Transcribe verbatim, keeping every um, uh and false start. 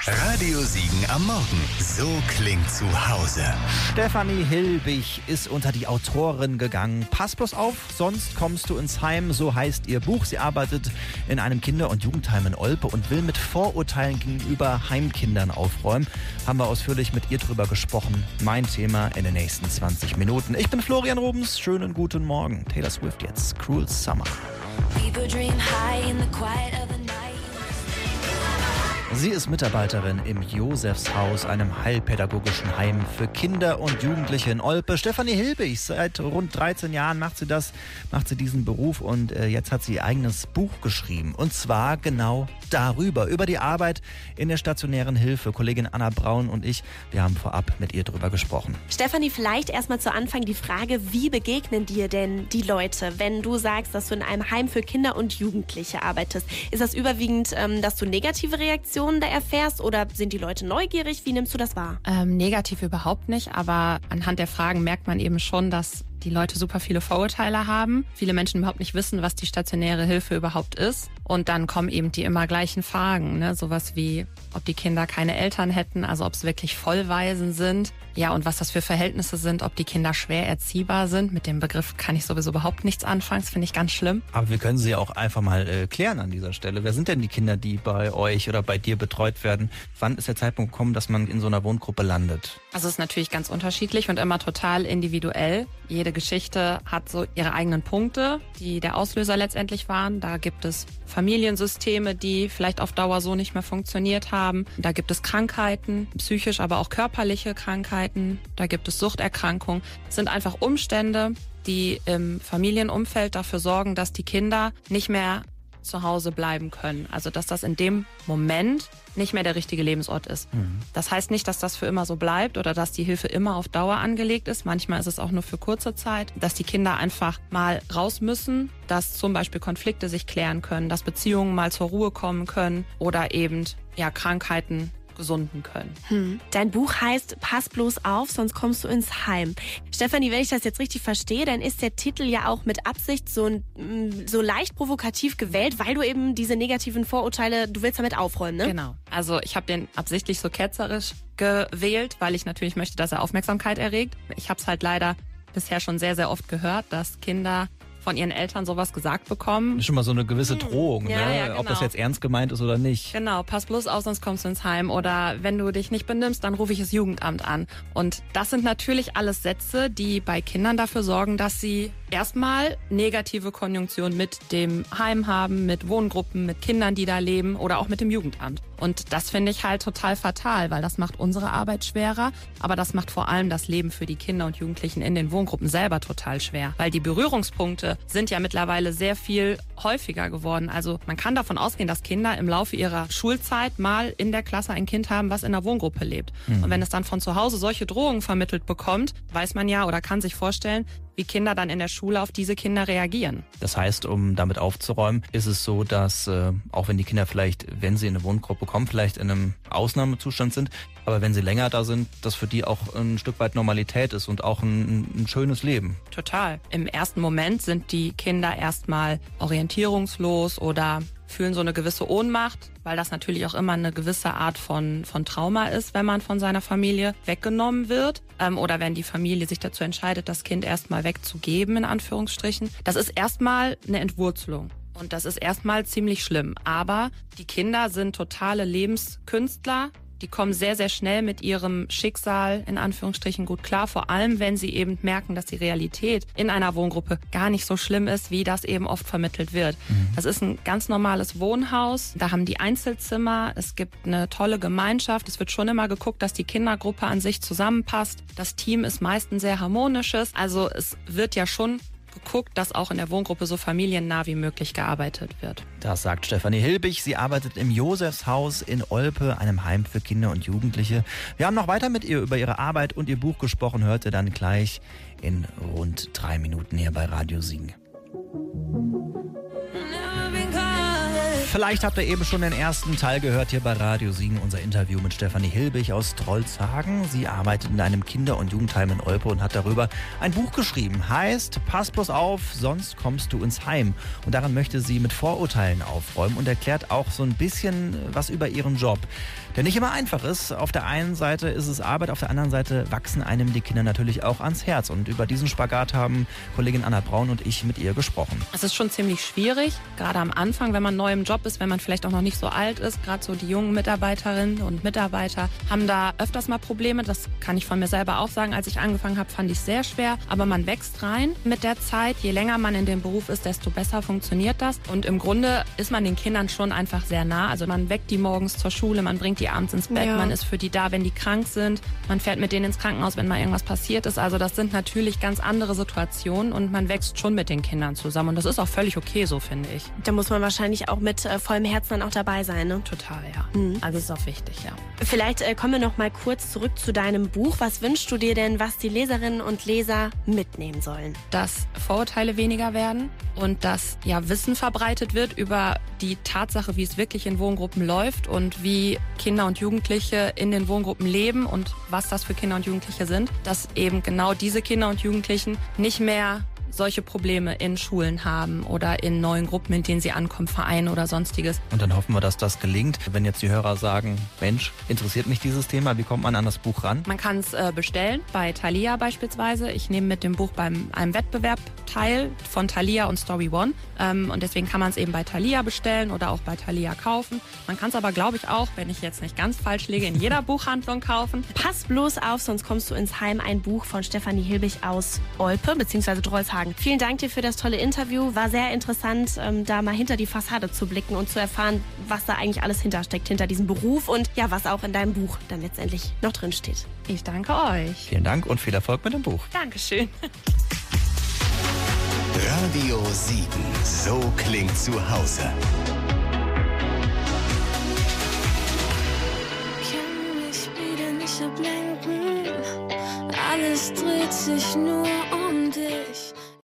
Radio Siegen am Morgen. So klingt zu Hause. Stefanie Hilbig ist unter die Autorin gegangen. Pass bloß auf, sonst kommst du ins Heim. So heißt ihr Buch. Sie arbeitet in einem Kinder- und Jugendheim in Olpe und will mit Vorurteilen gegenüber Heimkindern aufräumen. Haben wir ausführlich mit ihr drüber gesprochen. Mein Thema in den nächsten zwanzig Minuten. Ich bin Florian Rubens. Schönen guten Morgen. Taylor Swift jetzt. Cruel Summer. Sie ist Mitarbeiterin im Josefshaus, einem heilpädagogischen Heim für Kinder und Jugendliche in Olpe. Stefanie Hilbig, seit rund dreizehn Jahren macht sie das, macht sie diesen Beruf und äh, jetzt hat sie ihr eigenes Buch geschrieben. Und zwar genau darüber, über die Arbeit in der stationären Hilfe. Kollegin Anna Braun und ich, wir haben vorab mit ihr drüber gesprochen. Stefanie, vielleicht erstmal zu Anfang die Frage, wie begegnen dir denn die Leute, wenn du sagst, dass du in einem Heim für Kinder und Jugendliche arbeitest? Ist das überwiegend, ähm, dass du negative Reaktionen da erfährst oder sind die Leute neugierig? Wie nimmst du das wahr? Ähm, negativ überhaupt nicht, aber anhand der Fragen merkt man eben schon, dass die Leute super viele Vorurteile haben. Viele Menschen überhaupt nicht wissen, was die stationäre Hilfe überhaupt ist. Und dann kommen eben die immer gleichen Fragen, ne? Sowas wie, ob die Kinder keine Eltern hätten, also ob es wirklich Vollwaisen sind. Ja, und was das für Verhältnisse sind, ob die Kinder schwer erziehbar sind. Mit dem Begriff kann ich sowieso überhaupt nichts anfangen, das finde ich ganz schlimm. Aber wir können sie ja auch einfach mal äh, klären an dieser Stelle. Wer sind denn die Kinder, die bei euch oder bei dir betreut werden? Wann ist der Zeitpunkt gekommen, dass man in so einer Wohngruppe landet? Also es ist natürlich ganz unterschiedlich und immer total individuell. Jede Geschichte hat so ihre eigenen Punkte, die der Auslöser letztendlich waren. Da gibt es Familiensysteme, die vielleicht auf Dauer so nicht mehr funktioniert haben. Da gibt es Krankheiten, psychisch, aber auch körperliche Krankheiten. Da gibt es Suchterkrankungen. Es sind einfach Umstände, die im Familienumfeld dafür sorgen, dass die Kinder nicht mehr zu Hause bleiben können. Also dass das in dem Moment nicht mehr der richtige Lebensort ist. Mhm. Das heißt nicht, dass das für immer so bleibt oder dass die Hilfe immer auf Dauer angelegt ist. Manchmal ist es auch nur für kurze Zeit, dass die Kinder einfach mal raus müssen, dass zum Beispiel Konflikte sich klären können, dass Beziehungen mal zur Ruhe kommen können oder eben ja Krankheiten gesunden können. Hm. Dein Buch heißt Pass bloß auf, sonst kommst du ins Heim. Stefanie, wenn ich das jetzt richtig verstehe, dann ist der Titel ja auch mit Absicht so, so leicht provokativ gewählt, weil du eben diese negativen Vorurteile, du willst damit aufräumen, ne? Genau. Also ich habe den absichtlich so ketzerisch gewählt, weil ich natürlich möchte, dass er Aufmerksamkeit erregt. Ich habe es halt leider bisher schon sehr, sehr oft gehört, dass Kinder von ihren Eltern sowas gesagt bekommen. Das ist schon mal so eine gewisse Drohung, ja, ne? Ja, genau. Ob das jetzt ernst gemeint ist oder nicht. Genau, pass bloß auf, sonst kommst du ins Heim. Oder wenn du dich nicht benimmst, dann rufe ich das Jugendamt an. Und das sind natürlich alles Sätze, die bei Kindern dafür sorgen, dass sie erstmal negative Konjunktion mit dem Heim haben, mit Wohngruppen, mit Kindern, die da leben oder auch mit dem Jugendamt. Und das finde ich halt total fatal, weil das macht unsere Arbeit schwerer, aber das macht vor allem das Leben für die Kinder und Jugendlichen in den Wohngruppen selber total schwer, weil die Berührungspunkte sind ja mittlerweile sehr viel häufiger geworden. Also man kann davon ausgehen, dass Kinder im Laufe ihrer Schulzeit mal in der Klasse ein Kind haben, was in einer Wohngruppe lebt. Mhm. Und wenn es dann von zu Hause solche Drohungen vermittelt bekommt, weiß man ja oder kann sich vorstellen, wie Kinder dann in der Schule auf diese Kinder reagieren. Das heißt, um damit aufzuräumen, ist es so, dass äh, auch wenn die Kinder vielleicht, wenn sie in eine Wohngruppe kommen, vielleicht in einem Ausnahmezustand sind, aber wenn sie länger da sind, das für die auch ein Stück weit Normalität ist und auch ein, ein schönes Leben. Total. Im ersten Moment sind die Kinder erstmal orientierungslos oder fühlen so eine gewisse Ohnmacht, weil das natürlich auch immer eine gewisse Art von, von Trauma ist, wenn man von seiner Familie weggenommen wird ähm, oder wenn die Familie sich dazu entscheidet, das Kind erstmal wegzugeben, in Anführungsstrichen. Das ist erstmal eine Entwurzelung. Und das ist erstmal ziemlich schlimm. Aber die Kinder sind totale Lebenskünstler. Die kommen sehr, sehr schnell mit ihrem Schicksal in Anführungsstrichen gut klar. Vor allem, wenn sie eben merken, dass die Realität in einer Wohngruppe gar nicht so schlimm ist, wie das eben oft vermittelt wird. Mhm. Das ist ein ganz normales Wohnhaus. Da haben die Einzelzimmer. Es gibt eine tolle Gemeinschaft. Es wird schon immer geguckt, dass die Kindergruppe an sich zusammenpasst. Das Team ist meist ein sehr harmonisches. Also es wird ja schon geguckt, dass auch in der Wohngruppe so familiennah wie möglich gearbeitet wird. Das sagt Stefanie Hilbig. Sie arbeitet im Josefshaus in Olpe, einem Heim für Kinder und Jugendliche. Wir haben noch weiter mit ihr über ihre Arbeit und ihr Buch gesprochen. Hört ihr dann gleich in rund drei Minuten hier bei Radio Siegen. Vielleicht habt ihr eben schon den ersten Teil gehört hier bei Radio Siegen, unser Interview mit Stefanie Hilbig aus Trollshagen. Sie arbeitet in einem Kinder- und Jugendheim in Olpe und hat darüber ein Buch geschrieben. Heißt, pass bloß auf, sonst kommst du ins Heim. Und daran möchte sie mit Vorurteilen aufräumen und erklärt auch so ein bisschen was über ihren Job. Der nicht immer einfach ist. Auf der einen Seite ist es Arbeit, auf der anderen Seite wachsen einem die Kinder natürlich auch ans Herz. Und über diesen Spagat haben Kollegin Anna Braun und ich mit ihr gesprochen. Es ist schon ziemlich schwierig, gerade am Anfang, wenn man neu im Job ist, wenn man vielleicht auch noch nicht so alt ist. Gerade so die jungen Mitarbeiterinnen und Mitarbeiter haben da öfters mal Probleme. Das kann ich von mir selber auch sagen. Als ich angefangen habe, fand ich es sehr schwer. Aber man wächst rein mit der Zeit. Je länger man in dem Beruf ist, desto besser funktioniert das. Und im Grunde ist man den Kindern schon einfach sehr nah. Also man weckt die morgens zur Schule, man bringt die abends ins Bett, ja. Man ist für die da, wenn die krank sind. Man fährt mit denen ins Krankenhaus, wenn mal irgendwas passiert ist. Also das sind natürlich ganz andere Situationen und man wächst schon mit den Kindern zusammen. Und das ist auch völlig okay so, finde ich. Da muss man wahrscheinlich auch mit äh, vollem Herzen dann auch dabei sein, ne? Total, ja. Mhm. Also das ist auch wichtig, ja. Vielleicht äh, kommen wir noch mal kurz zurück zu deinem Buch. Was wünschst du dir denn, was die Leserinnen und Leser mitnehmen sollen? Dass Vorurteile weniger werden und dass ja Wissen verbreitet wird über die Tatsache, wie es wirklich in Wohngruppen läuft und wie Kinder und Jugendliche in den Wohngruppen leben und was das für Kinder und Jugendliche sind. Dass eben genau diese Kinder und Jugendlichen nicht mehr solche Probleme in Schulen haben oder in neuen Gruppen, in denen sie ankommen, Vereinen oder sonstiges. Und dann hoffen wir, dass das gelingt. Wenn jetzt die Hörer sagen, Mensch, interessiert mich dieses Thema, wie kommt man an das Buch ran? Man kann es äh, bestellen, bei Thalia beispielsweise. Ich nehme mit dem Buch beim einem Wettbewerb teil von Thalia und Story One. Ähm, und deswegen kann man es eben bei Thalia bestellen oder auch bei Thalia kaufen. Man kann es aber, glaube ich, auch, wenn ich jetzt nicht ganz falsch liege, in jeder Buchhandlung kaufen. Pass bloß auf, sonst kommst du ins Heim. Ein Buch von Stefanie Hilbig aus Olpe bzw. Trollshagen. Vielen Dank dir für das tolle Interview. War sehr interessant, ähm, da mal hinter die Fassade zu blicken und zu erfahren, was da eigentlich alles hintersteckt, hinter diesem Beruf und ja, was auch in deinem Buch dann letztendlich noch drin steht. Ich danke euch. Vielen Dank und viel Erfolg mit dem Buch. Dankeschön. Radio Siegen. So klingt zu Hause. Kann mich wieder nicht ablenken. Alles dreht sich nur